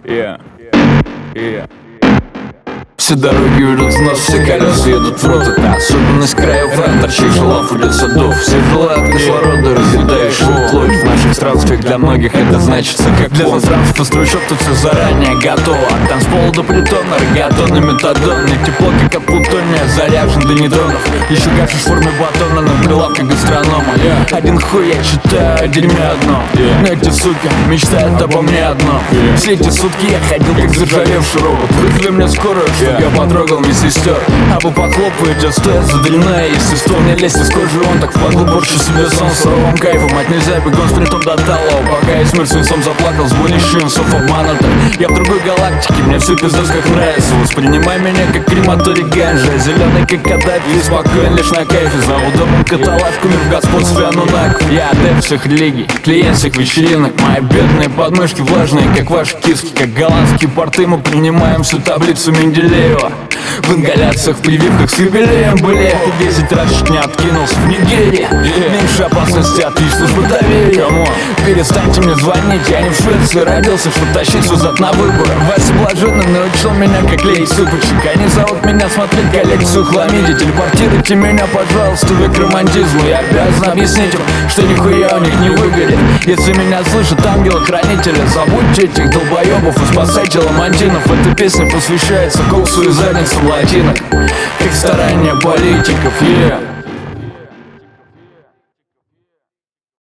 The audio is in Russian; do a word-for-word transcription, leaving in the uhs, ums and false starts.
Yeah. Yeah. Все дороги ведут в нас, все колеса едут в рот. Это особенность краев, торчишь лав или садов. Все желают кислорода, разъедаешь плоть. В наших странствиях для многих это значится как для пространства стручок, тут все заранее готово. От танцпола до плютона, рогатон и метадон. Не тепло, как от плутония, заряжен до нейтронов. Еще гашишь в форме батона на прилавке гастронома. Один хуй я читаю о дерьме одно, но эти суки мечтают обо мне одно. Все эти сутки я ходил как заржавевший робот. Вызови мне скорую, чтоб я потрогал медсестер. Абы похлопают, я стоят за длинное естество. Мне лезть из кожи, он так впадло, борщу себе сон. Суровым кайфом от нельзя, бегом спринтом до талого. Пока я смерть свинцом заплакал, с болящим сов обманутых. Я в другой галактике, мне все пиздец как нравится. Воспринимай меня как крематорий ганжа. Зеленый как Каддафи и спокоен лишь на кайфе. За удобным каталажками в господстве анунаков. Я адепт всех религий, клиент всех вечеринок. Мои бедные подмышки влажные, как ваши киски. Как голландские порты мы принимаем всю таблицу Менделеева. В ингаляциях, в прививках с юбилеем были. Десять раз чуть не откинулся в Нигерии. Меньше опасности от ВИЧ, службы доверия. Перестаньте мне звонить, я не в Швеции родился, чтоб тащить свой зад на выборы. Вася Блаженный научил меня как клеить супочек. Они зовут меня смотреть коллекцию хламидий. Телепортируйте меня, пожалуйста, в романтизму. Я обязан объяснить им, что нихуя у них не выгорит. Если меня слышат ангелы-хранители, забудьте этих долбоебов и спасайте ламантинов. Эта песня посвящается коксу и задницам латинок, как старания политиков, yeah.